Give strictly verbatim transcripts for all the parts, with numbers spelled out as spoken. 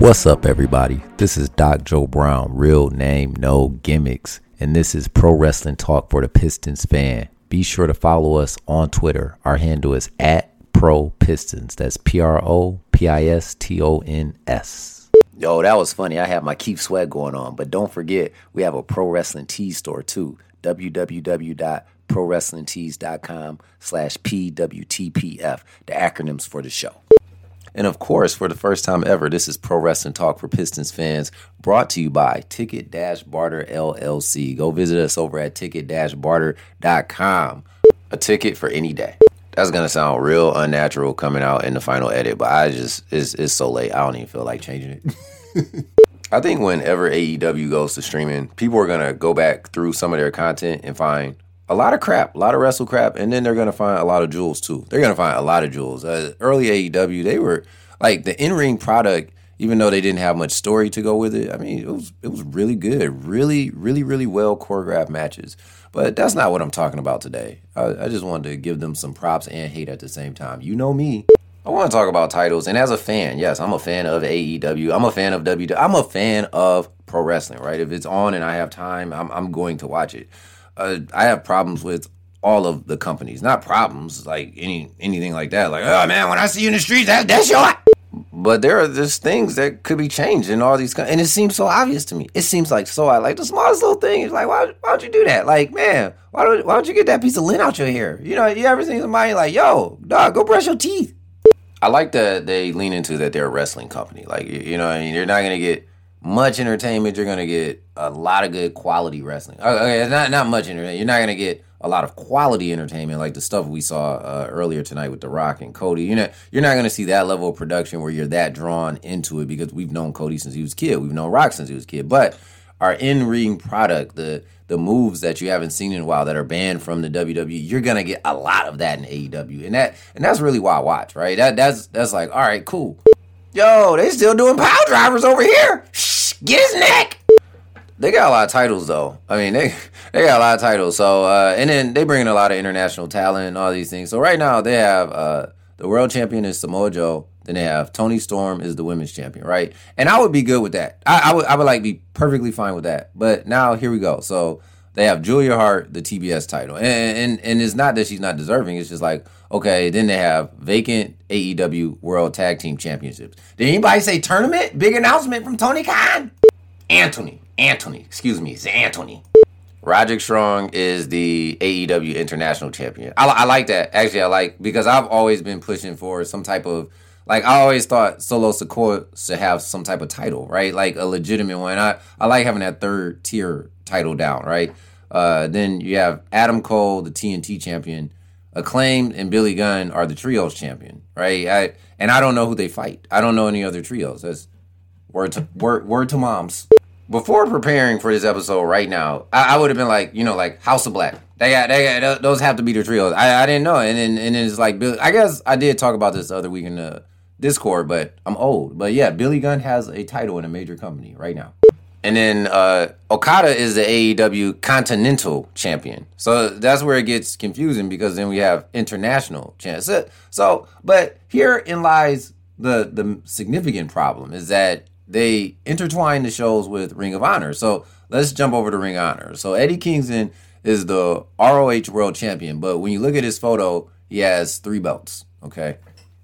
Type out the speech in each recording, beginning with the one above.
What's up, everybody? This is Doc Joe Brown, real name, no gimmicks, and this is Pro Wrestling Talk for the Pistons fan. Be sure to follow us on Twitter. Our handle is at Pro Pistons. That's P R O P I S T O N S. Yo, that was funny. I have my Keep Sweat going on, but don't forget, we have a Pro Wrestling Tees store too. w w w dot pro wrestling tees dot com slash P W T P F, the acronyms for the show. And of course, for the first time ever, this is Pro Wrestling Talk for Pistons fans, brought to you by Ticket Barter L L C. Go visit us over at ticket barter dot com. A ticket for any day. That's going to sound real unnatural coming out in the final edit, but I just, it's, it's so late, I don't even feel like changing it. I think whenever A E W goes to streaming, people are going to go back through some of their content and find a lot of crap, a lot of wrestle crap, and then they're going to find a lot of jewels, too. They're going to find a lot of jewels. Uh, early A E W, they were, like, the in-ring product, even though they didn't have much story to go with it, I mean, it was it was really good. Really, really, really well choreographed matches. But that's not what I'm talking about today. I, I just wanted to give them some props and hate at the same time. You know me. I want to talk about titles, and as a fan, yes, I'm a fan of A E W. I'm a fan of W W E. I'm a fan of pro wrestling, right? If it's on and I have time, I'm, I'm going to watch it. Uh, I have problems with all of the companies. Not problems, like any anything like that. Like, oh, man, when I see you in the streets, that, that's your... But there are just things that could be changed in all these... Co- and it seems so obvious to me. It seems like so... I like the smallest little thing. It's like, why, why would you do that? Like, man, why don't, why don't you get that piece of lint out your hair? You know, you ever seen somebody like, yo, dog, go brush your teeth. I like that they lean into that they're a wrestling company. Like, you, you know, I mean, you're not going to get much entertainment. You're going to get a lot of good quality wrestling. Okay, it's not, not much entertainment. You're not going to get a lot of quality entertainment like the stuff we saw uh, earlier tonight with The Rock and Cody. You know, you're not going to see that level of production where you're that drawn into it because we've known Cody since he was a kid. We've known Rock since he was a kid. But our in-ring product, the the moves that you haven't seen in a while that are banned from the W W E, you're going to get a lot of that in A E W. And that and that's really why I watch, right? That That's that's like, all right, cool. Yo, they still doing power drivers over here. Shh, get his neck. They got a lot of titles, though. I mean, they they got a lot of titles. So, uh, and then they bring in a lot of international talent and all these things. So right now they have uh, the world champion is Samoa Joe. Then they have Toni Storm is the women's champion, right? And I would be good with that. I, I would I would like be perfectly fine with that. But now here we go. So they have Julia Hart, the T B S title, and and and it's not that she's not deserving. It's just like, okay. Then they have vacant A E W World Tag Team Championships. Did anybody say tournament? Big announcement from Tony Khan. Anthony. Anthony, excuse me, it's Anthony. Roderick Strong is the A E W International Champion. I, I like that. Actually, I like, because I've always been pushing for some type of, like, I always thought Solo Sikoa should have some type of title, right? Like a legitimate one. I, I like having that third tier title down, right? Uh, then you have Adam Cole, the T N T champion. Acclaimed and Billy Gunn are the trios champion, right? I, and I don't know who they fight. I don't know any other trios. That's word to, word, word to moms. Before preparing for this episode right now, I, I would have been like, you know, like House of Black. They got, they got, those have to be the trios. I, I didn't know. And then, and then it's like, Bill, I guess I did talk about this the other week in the Discord, but I'm old. But yeah, Billy Gunn has a title in a major company right now. And then uh, Okada is the A E W Continental Champion. So that's where it gets confusing because then we have international champions. So, so, but herein lies the the significant problem is that they intertwine the shows with Ring of Honor. So let's jump over to Ring of Honor. So Eddie Kingston is the R O H World Champion, but when you look at his photo, he has three belts. Okay,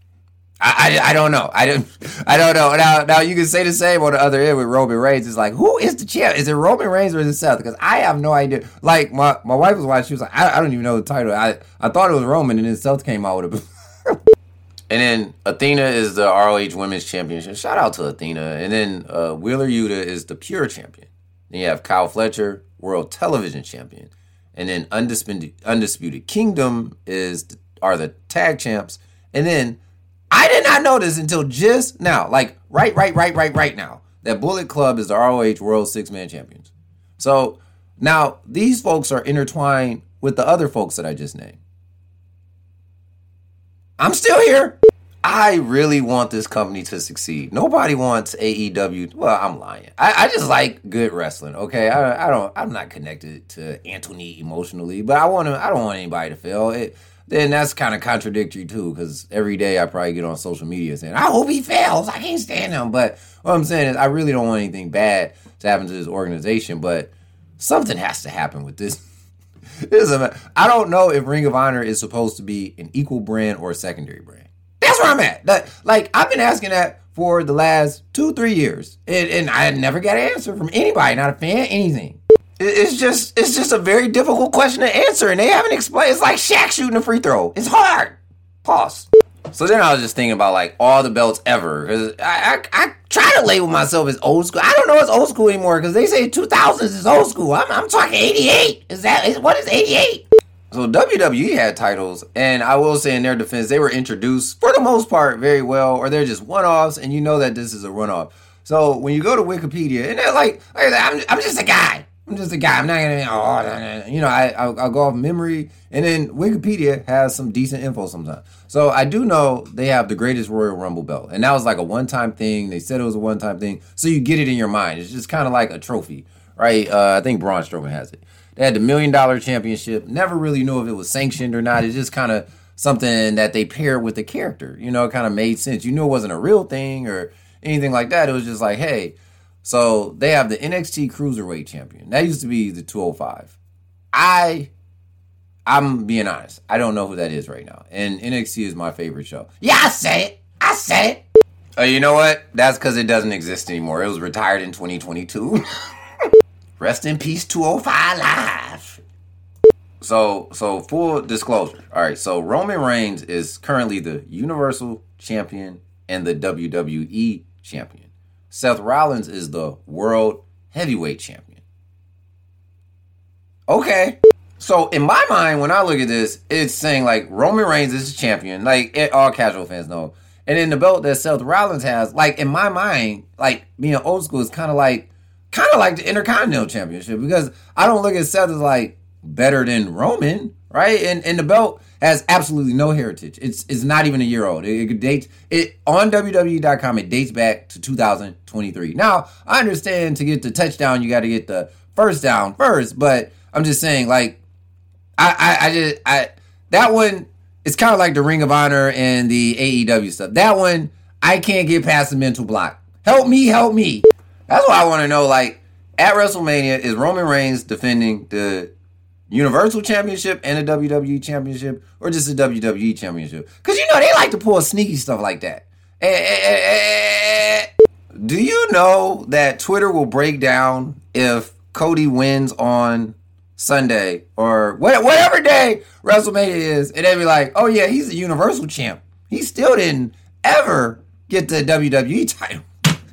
I I, I don't know. I don't I don't know. Now now you can say the same on the other end with Roman Reigns. It's like, who is the champ? Is it Roman Reigns or is it Seth? Because I have no idea. Like my, my wife was watching. She was like, I, I don't even know the title. I I thought it was Roman, and then Seth came out with it. And then Athena is the R O H Women's Championship. Shout out to Athena. And then uh, Wheeler Yuta is the Pure Champion. Then you have Kyle Fletcher, World Television Champion. And then Undisputed, Undisputed Kingdom is the, are the tag champs. And then I did not know this until just now. Like right, right, right, right, right now. That Bullet Club is the R O H World Six-Man Champions. So now these folks are intertwined with the other folks that I just named. I'm still here. I really want this company to succeed. Nobody wants A E W. Well, I'm lying. I, I just like good wrestling. Okay, I, I don't. I'm not connected to Anthony emotionally, but I want to. I don't want anybody to fail. It, then that's kind of contradictory too, because every day I probably get on social media saying, I hope he fails. I can't stand him. But what I'm saying is I really don't want anything bad to happen to this organization, but something has to happen with this. this is a, I don't know if Ring of Honor is supposed to be an equal brand or a secondary brand. That's where I'm at. That, like, I've been asking that for the last two, three years, and, and I never got an answer from anybody, not a fan, anything. It's just it's just a very difficult question to answer, and they haven't explained. It's like Shaq shooting a free throw. It's hard. Pause. So then I was just thinking about, like, all the belts ever, because I, I I try to label myself as old school. I don't know it's old school anymore, because they say two thousands is old school. I'm, I'm talking eighty-eight. Is that, is, what is eighty-eight? So W W E had titles, and I will say in their defense, they were introduced, for the most part, very well, or they're just one-offs, and you know that this is a one-off. So when you go to Wikipedia, and they're like, like I'm, I'm just a guy. I'm just a guy. I'm not gonna, oh, you know, I, I'll, I'll go off memory, and then Wikipedia has some decent info sometimes. So I do know they have the greatest Royal Rumble belt, and that was like a one-time thing. They said it was a one-time thing, so you get it in your mind. It's just kind of like a trophy, right? Uh, I think Braun Strowman has it. They had the Million Dollar Championship. Never really knew if it was sanctioned or not. It's just kind of something that they paired with the character. You know, it kind of made sense. You knew it wasn't a real thing or anything like that. It was just like, hey. So they have the N X T Cruiserweight Champion. That used to be the two oh five. I, I'm being honest. I don't know who that is right now. And N X T is my favorite show. Yeah, I say it. I say it. Uh, you know what? That's because it doesn't exist anymore. It was retired in twenty twenty-two. Rest in peace, two oh five Live. So, so full disclosure. All right, so Roman Reigns is currently the Universal Champion and the W W E Champion. Seth Rollins is the World Heavyweight Champion. Okay. So in my mind, when I look at this, it's saying like Roman Reigns is the champion. Like it, all casual fans know. And then the belt that Seth Rollins has, like in my mind, like being old school is kind of like, kind of like the Intercontinental Championship, because I don't look at Seth as like better than Roman, right? And and the belt has absolutely no heritage. It's it's not even a year old. It, it dates it on W W E dot com. It dates back to two thousand twenty-three. Now I understand to get the touchdown, you got to get the first down first, but I'm just saying, like I I, I just I that one. It's kind of like the Ring of Honor and the A E W stuff. That one I can't get past the mental block. Help me, help me. That's why I want to know. Like at WrestleMania, is Roman Reigns defending the Universal Championship and the W W E Championship, or just the W W E Championship? Because, you know, they like to pull sneaky stuff like that. Eh, eh, eh, eh. Do you know that Twitter will break down if Cody wins on Sunday or whatever day WrestleMania is, and they'll be like, oh, yeah, he's a Universal Champ. He still didn't ever get the W W E title.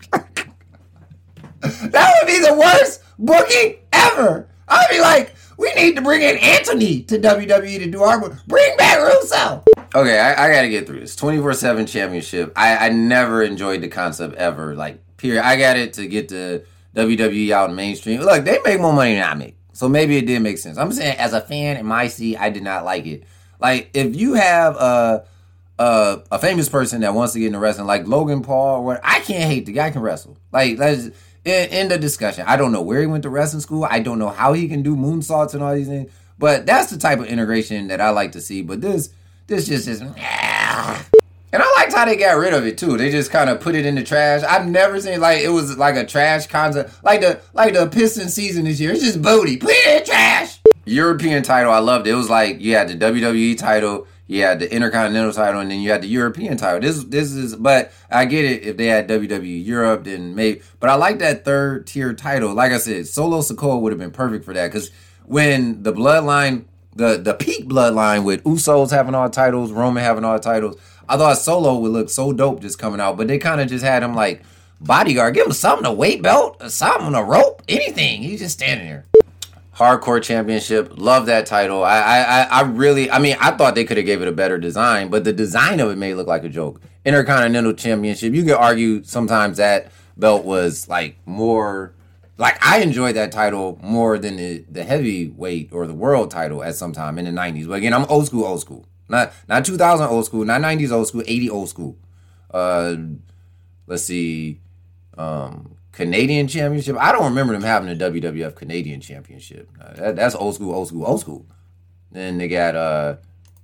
That would be the worst booking ever. I'd be like, we need to bring in Anthony to W W E to do our book. Bring back Russo. Okay, I, I got to get through this. twenty-four seven championship. I, I never enjoyed the concept ever. Like, period. I got it to get the W W E out in mainstream. Look, they make more money than I make. So maybe it did make sense. I'm saying as a fan in my seat, I did not like it. Like, if you have a, a, a famous person that wants to get into wrestling, like Logan Paul or what, I can't hate. The guy can wrestle. Like, that's... End of discussion. I don't know where he went to wrestling school. I don't know how he can do moonsaults and all these things. But that's the type of integration that I like to see. But this, this just is... And I liked how they got rid of it, too. They just kind of put it in the trash. I've never seen, like, it was like a trash concept. Like the like the Pistons season this year. It's just booty. Put it in the trash. European title, I loved it. It was like, you had the W W E title, you had the Intercontinental title, and then you had the European title. This this is, but I get it if they had W W E Europe, then maybe. But I like that third tier title. Like I said, Solo Sikoa would have been perfect for that, because when the bloodline, the the peak bloodline with Usos having all titles, Roman having all titles, I thought Solo would look so dope just coming out. But they kind of just had him like bodyguard, give him something, a weight belt, or something, a rope, anything. He's just standing there. Hardcore Championship, love that title. I, I, I really, I mean, I thought they could have gave it a better design, but the design of it made it look like a joke. Intercontinental Championship, you could argue sometimes that belt was like more, like I enjoyed that title more than the, the heavyweight or the world title at some time in the nineties. But again, I'm old school, old school. Not not two thousand old school, not nineties old school, eighty old school. Uh, let's see, um... Canadian Championship. I don't remember them having a W W F Canadian Championship. Uh, that, that's old school, old school, old school. Then they got, uh,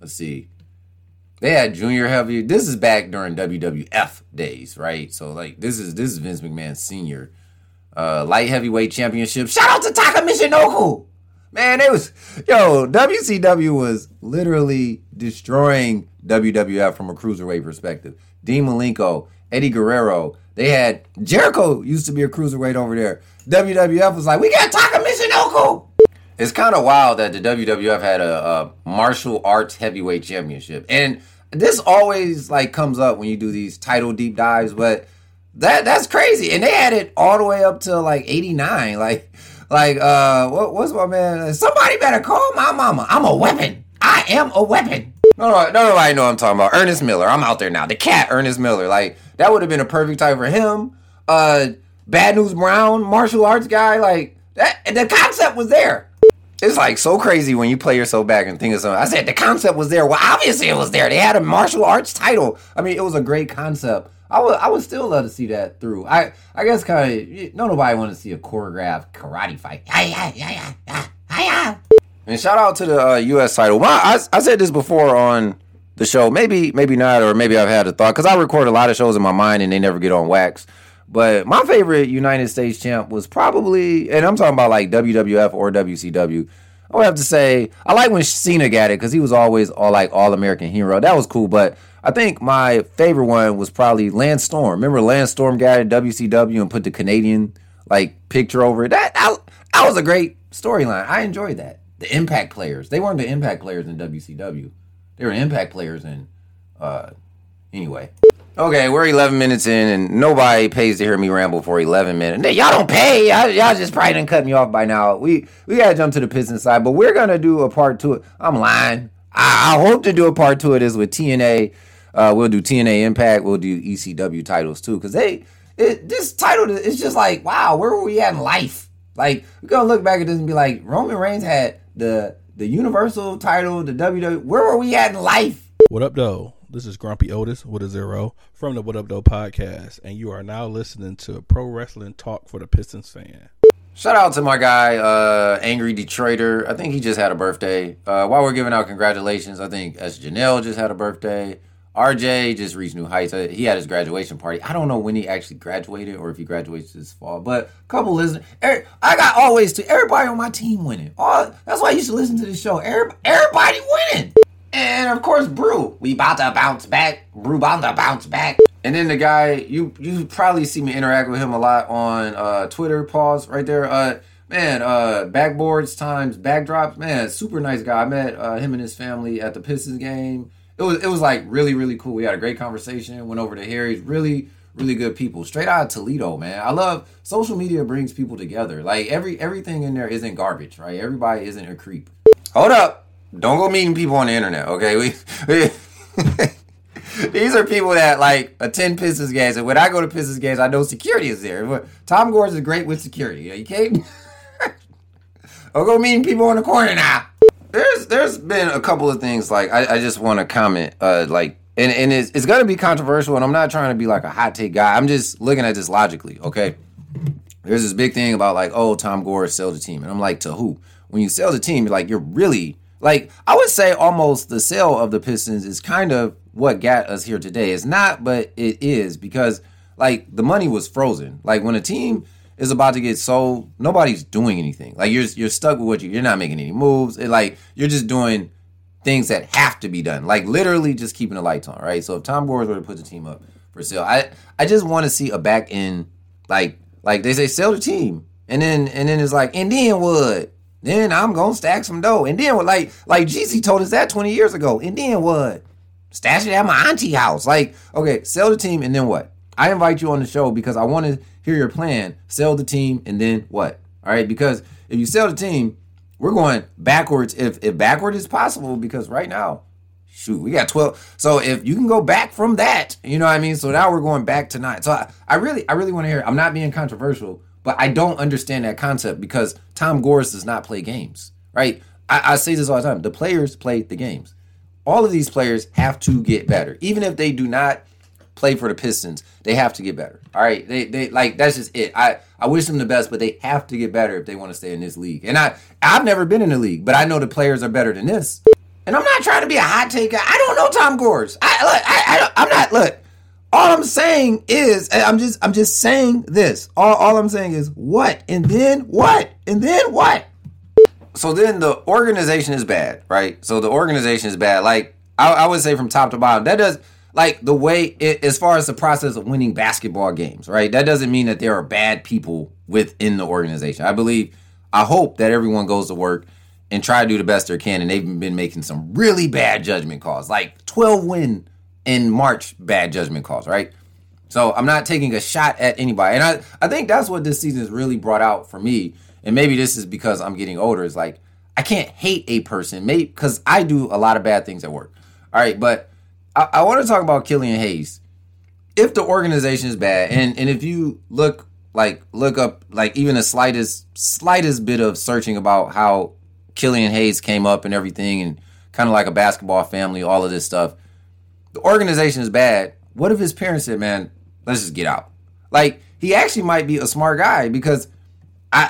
let's see. They had junior heavy. This is back during W W F days, right? So like this is this is Vince McMahon Senior. Uh, light heavyweight championship. Shout out to Taka Michinoku. Man, it was yo, W C W was literally destroying W W F from a cruiserweight perspective. Dean Malenko, Eddie Guerrero. They had Jericho used to be a cruiserweight over there. W W F was like, we got Taka Michinoku. It's kind of wild that the W W F had a, a martial arts heavyweight championship. And this always like comes up when you do these title deep dives, but that that's crazy. And they had it all the way up to like eighty-nine. Like, like uh, what, what's my man? Somebody better call my mama. I'm a weapon. I am a weapon. No, no, no, nobody know what I'm talking about. Ernest Miller. I'm out there now. The cat, Ernest Miller. Like, that would have been a perfect time for him. Uh, Bad News Brown, martial arts guy. Like, that. The concept was there. It's like so crazy when you play yourself back and think of something. I said the concept was there. Well, obviously it was there. They had a martial arts title. I mean, it was a great concept. I would, I would still love to see that through. I, I guess kind of, no nobody want to see a choreographed karate fight. Yeah, yeah, yeah, yeah, yeah. And shout out to the uh, U S title. Well, I, I said this before on the show. Maybe, maybe not, or maybe I've had a thought because I record a lot of shows in my mind and they never get on wax. But my favorite United States champ was probably, and I'm talking about like W W F or W C W. I would have to say, I like when Cena got it because he was always all like all-American hero. That was cool. But I think my favorite one was probably Lance Storm. Remember Lance Storm got it W C W and put the Canadian like picture over it? That, that, that was a great storyline. I enjoyed that. The Impact players. They weren't the Impact players in W C W. They were Impact players in, uh, anyway. Okay, we're eleven minutes in, and nobody pays to hear me ramble for eleven minutes. Y'all don't pay. Y'all, y'all just probably done cut me off by now. We we got to jump to the Pistons side, but we're going to do a part two. I'm lying. I, I hope to do a part two of this with T N A. Uh, we'll do T N A Impact. We'll do E C W titles, too, because they it, this title is just like, wow, where were we at in life? Like, we're going to look back at this and be like, Roman Reigns had the, the Universal title, the W W E. Where were we at in life? What up, though? This is Grumpy Otis with a zero from the What Up Though podcast, and you are now listening to Pro Wrestling Talk for the Pistons fan. Shout out to my guy, uh, Angry Detroiter. I think he just had a birthday. Uh, while we're giving out congratulations, I think S. Janelle just had a birthday. R J just reached new heights. He had his graduation party. I don't know when he actually graduated or if he graduates this fall, but a couple listeners. I got always to everybody on my team winning. All, that's why you should listen to the show. Everybody, everybody winning. And of course, Brew. We about to bounce back. Brew about to bounce back. And then the guy, you you probably see me interact with him a lot on uh, Twitter. Pause right there. Uh, man, uh, backboards times backdrops. Man, super nice guy. I met uh, him and his family at the Pistons game. It was it was like really really cool. We had a great conversation. Went over to Harry's. Really really good people. Straight out of Toledo, man. I love social media brings people together. Like every everything in there isn't garbage, right? Everybody isn't a creep. Hold up. Don't go meeting people on the internet, okay? We, we these are people that like attend Pistons games, and when I go to Pistons games, I know security is there. But Tom Gores is great with security. You can't don't go meeting people on the corner now. There's there's been a couple of things like I, I just want to comment, uh, like, and and it's, it's gonna be controversial, and I'm not trying to be like a hot take guy. I'm just looking at this logically, okay? There's this big thing about like, oh, Tom Gores sell the team, and I'm like, to who? When you sell the team, like you're really. Like, I would say almost the sale of the Pistons is kind of what got us here today. It's not, but it is because, like, the money was frozen. Like, when a team is about to get sold, nobody's doing anything. Like, you're you're stuck with what you, you're not making any moves. It, like, you're just doing things that have to be done. Like, literally just keeping the lights on, right? So if Tom Gores were to put the team up for sale, I, I just want to see a back end, like, like they say, sell the team. And then, and then it's like, and then what? Then I'm going to stack some dough. And then what, like, like G C told us that twenty years ago. And then what? Stash it at my auntie house. Like, okay, sell the team and then what? I invite you on the show because I want to hear your plan. Sell the team and then what? All right, because if you sell the team, we're going backwards if, if backward is possible because right now, shoot, we got twelve. So if you can go back from that, you know what I mean? So now we're going back to nine. So I, I really, I really want to hear it. I'm not being controversial. But I don't understand that concept because Tom Gores does not play games, right? I, I say this all the time. The players play the games. All of these players have to get better. Even if they do not play for the Pistons, they have to get better. All right? They they like that's just it. I, I wish them the best, but they have to get better if they want to stay in this league. And I, I've never been in the league, but I know the players are better than this. and I'm not trying to be a hot take guy. I don't know Tom Gores. I look, I, I I'm not look. All I'm saying is, I'm just, I'm just saying this. All, all I'm saying is what, and then what, and then what. So then the organization is bad, right? So the organization is bad. Like I, I would say from top to bottom, that does like the way it, as far as the process of winning basketball games, right? That doesn't mean that there are bad people within the organization. I believe, I hope that everyone goes to work and try to do the best they can. And they've been making some really bad judgment calls, like twelve win in March bad judgment calls, right? So I'm not taking a shot at anybody. And I, I think that's what this season has really brought out for me. And maybe this is because I'm getting older. It's like, I can't hate a person, maybe because I do a lot of bad things at work. All right, but I, I want to talk about Killian Hayes. If the organization is bad, and, and if you look like look up like even the slightest slightest bit of searching about how Killian Hayes came up and everything, and kind of like a basketball family, all of this stuff. The organization is bad. What if his parents said, man, let's just get out? Like, he actually might be a smart guy because I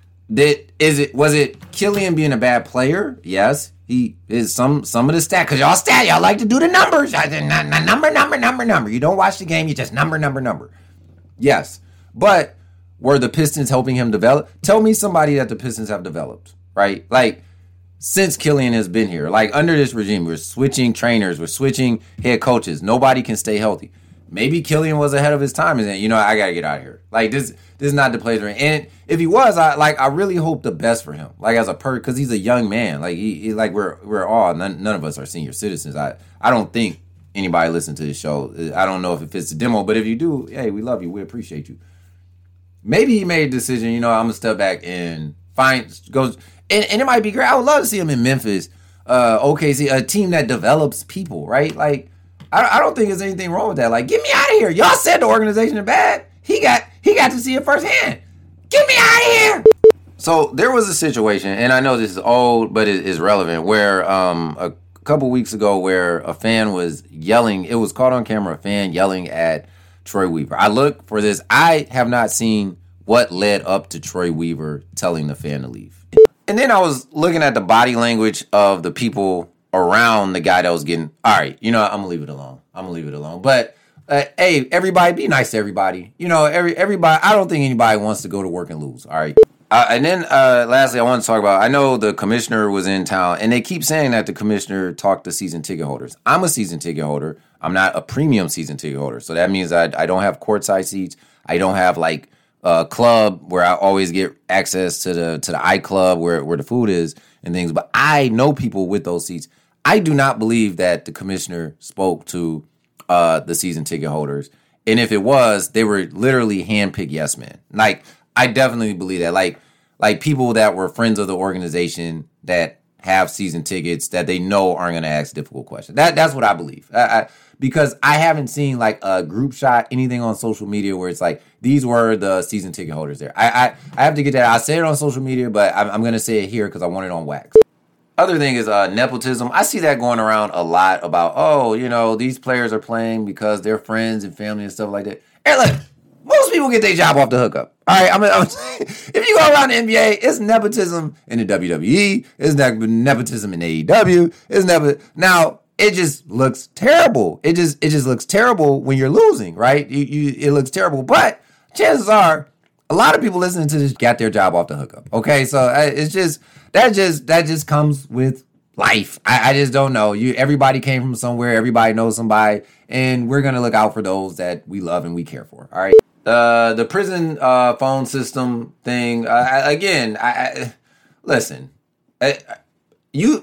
did is it was it Killian being a bad player? Yes. He is some some of the stat because y'all stat, y'all like to do the numbers. Number, number, number, number. You don't watch the game, you just number, number, number. Yes. But were the Pistons helping him develop? Tell me somebody that the Pistons have developed, right? Like, since Killian has been here, like under this regime, we're switching trainers, we're switching head coaches. Nobody can stay healthy. Maybe Killian was ahead of his time and then, you know, I got to get out of here. Like, this this is not the place. And if he was, I like, I really hope the best for him. Like, as a per, because he's a young man. Like, he, he like, we're we're all, none, none of us are senior citizens. I, I don't think anybody listen to this show. I don't know if it fits the demo, but if you do, hey, we love you. We appreciate you. Maybe he made a decision, you know, I'm going to step back and find, goes, and, and it might be great. I would love to see him in Memphis, uh, O K C, a team that develops people, right? Like, I, I don't think there's anything wrong with that. Like, get me out of here. Y'all said the organization is bad. He got he got to see it firsthand. Get me out of here. So there was a situation, and I know this is old, but it is relevant, where um, a couple weeks ago where a fan was yelling. It was caught on camera, a fan yelling at Troy Weaver. I look for this. I have not seen what led up to Troy Weaver telling the fan to leave. And then I was looking at the body language of the people around the guy that was getting, all right, you know, I'm going to leave it alone. I'm going to leave it alone. But, uh, hey, everybody, be nice to everybody. You know, every everybody, I don't think anybody wants to go to work and lose, all right? Uh, and then, uh, lastly, I want to talk about, I know the commissioner was in town, and they keep saying that the commissioner talked to season ticket holders. I'm a season ticket holder. I'm not a premium season ticket holder. So that means I, I don't have courtside seats. I don't have, like, a club where I always get access to the to the iClub where, where the food is and things. But I know people with those seats. I do not believe that the commissioner spoke to uh, the season ticket holders. And if it was, they were literally handpicked yes men. Like, I definitely believe that. Like, like people that were friends of the organization that have season tickets that they know aren't going to ask difficult questions. That That's what I believe. I, I, because I haven't seen like a group shot, anything on social media where it's like, these were the season ticket holders there. I I, I have to get that. I say it on social media, but I'm, I'm going to say it here because I want it on wax. Other thing is uh, nepotism. I see that going around a lot about, oh, you know, these players are playing because they're friends and family and stuff like that. Hey, look, most people get their job off the hookup. All right, I'm, I'm if you go around the N B A, it's nepotism in the W W E. It's nepotism in A E W. It's nepo- now. It just looks terrible. It just it just looks terrible when you're losing, right? You, you it looks terrible, but chances are a lot of people listening to this got their job off the hookup. Okay, so it's just that just that just comes with life. I, I just don't know. You everybody came from somewhere. Everybody knows somebody, and we're gonna look out for those that we love and we care for. All right. Uh, the prison uh, phone system thing uh, again. I, I listen. I, you.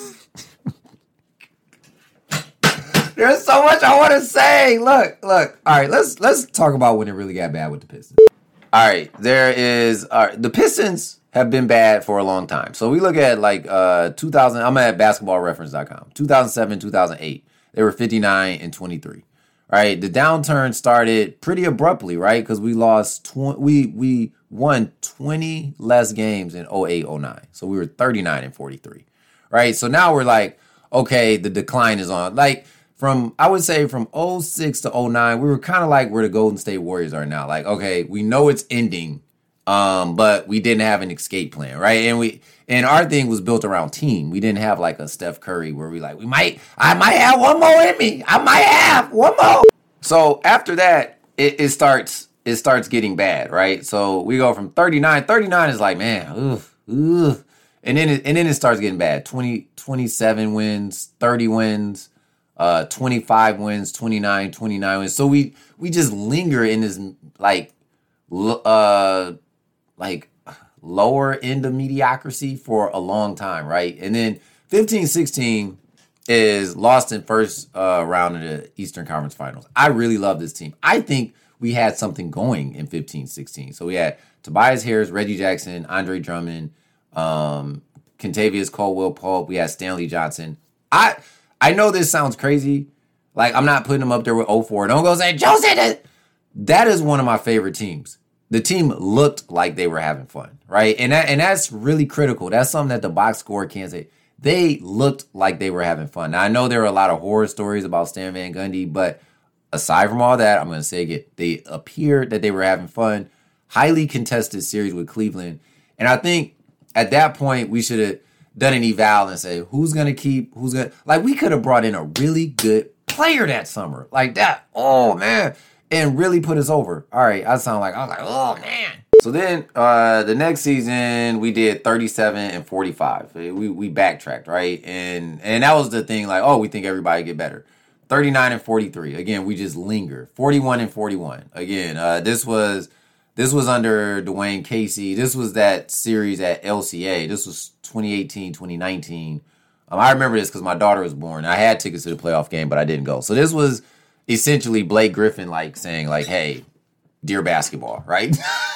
There's so much I want to say. Look, look. All right, let's let's talk about when it really got bad with the Pistons. All right, there is all right, the Pistons have been bad for a long time. So we look at like uh, two thousand. I'm at basketball reference dot com. two thousand seven, two thousand eight. They were fifty-nine and twenty-three. Right, the downturn started pretty abruptly, right? Because we lost twenty. We we won twenty less games in oh eight, oh nine. So we were thirty-nine and forty-three. Right, so now we're like, okay, the decline is on. Like. From, I would say from oh six to oh nine, we were kind of like where the Golden State Warriors are now. Like, okay, we know it's ending, um, but we didn't have an escape plan, right? And we And our thing was built around team. We didn't have like a Steph Curry where we like, we might, I might have one more in me. I might have one more. So after that, it, it starts, it starts getting bad, right? So we go from thirty-nine. thirty-nine is like, man, oof, oof. And then it, and then it starts getting bad. twenty, twenty-seven wins, thirty wins, uh, twenty-five wins, twenty-nine, twenty-nine wins. So we, we just linger in this like, uh, like, lower end of mediocrity for a long time, right? And then fifteen sixteen is lost in first uh, round of the Eastern Conference Finals. I really love this team. I think we had something going in fifteen sixteen. So we had Tobias Harris, Reggie Jackson, Andre Drummond, um, Kentavious Caldwell-Pope. We had Stanley Johnson. I I know this sounds crazy. Like, I'm not putting them up there with oh four. Don't go say, Joe said that. That is one of my favorite teams. The team looked like they were having fun, right? And that, and that's really critical. That's something that the box score can't say. They looked like they were having fun. Now, I know there are a lot of horror stories about Stan Van Gundy, but aside from all that, I'm going to say again, they appeared that they were having fun. Highly contested series with Cleveland. And I think at that point, we should have done an eval and say, who's going to keep, who's going to, like, we could have brought in a really good player that summer. Like that. Oh, man. And really put us over. All right, I sound like, I was like, oh, man. So then uh, the next season, we did thirty-seven and forty-five. We we backtracked, right? And and that was the thing, like, oh, we think everybody get better. thirty-nine and forty-three. Again, we just linger. forty-one and forty-one. Again, uh, this was this was under Dwayne Casey. This was that series at L C A. This was twenty eighteen, twenty nineteen. Um, I remember this because my daughter was born. I had tickets to the playoff game, but I didn't go. So this was essentially Blake Griffin like saying like, hey, dear basketball, right?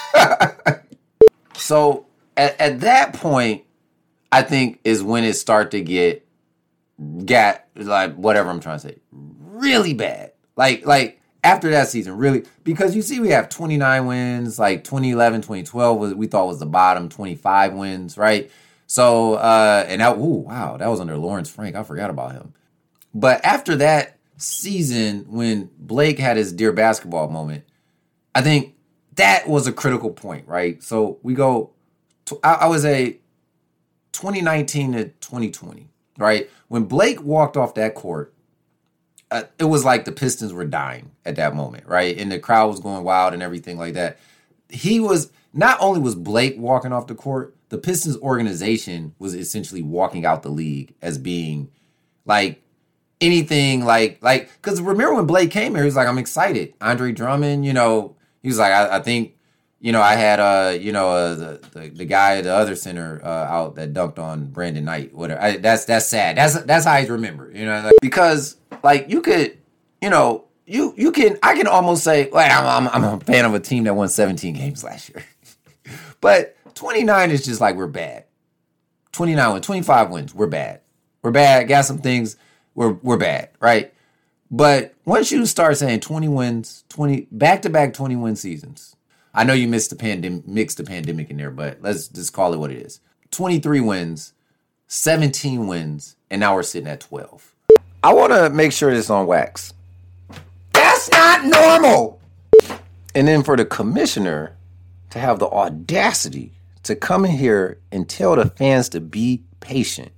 So at, at that point, I think is when it start to get got like whatever I'm trying to say, really bad. Like like after that season, really, because you see we have twenty-nine wins, like twenty eleven, twenty twelve was, we thought was the bottom, twenty-five wins, right? So uh and that ooh, wow, that was under Lawrence Frank. I forgot about him. But after that season, when Blake had his dear basketball moment, I think that was a critical point, right? So we go, to, I, I was a twenty nineteen to twenty twenty, right? When Blake walked off that court, uh, it was like the Pistons were dying at that moment, right? And the crowd was going wild and everything like that. He was, not only was Blake walking off the court, the Pistons organization was essentially walking out the league as being like, anything like, like, because remember when Blake came here, he was like, I'm excited. Andre Drummond, you know, he was like, I, I think, you know, I had, uh, you know, uh, the, the the guy at the other center uh, out that dunked on Brandon Knight, whatever. I, that's that's sad. That's that's how he's remembered, you know, like, because like you could, you know, you you can, I can almost say, like, I'm, I'm, I'm a fan of a team that won seventeen games last year, but twenty-nine is just like we're bad. twenty-nine wins, twenty-five wins, we're bad. We're bad. Got some things. We're we're bad, right? But once you start saying twenty wins, twenty back-to-back twenty-win seasons, I know you missed the pandemic, mixed the pandemic in there, but let's just call it what it is. twenty-three wins, seventeen wins, and now we're sitting at twelve. I want to make sure this on wax. That's not normal. And then for the commissioner to have the audacity to come in here and tell the fans to be patient.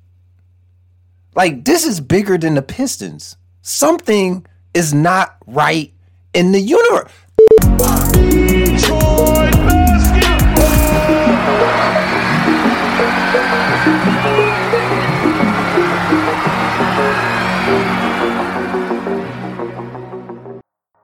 Like, this is bigger than the Pistons. Something is not right in the universe.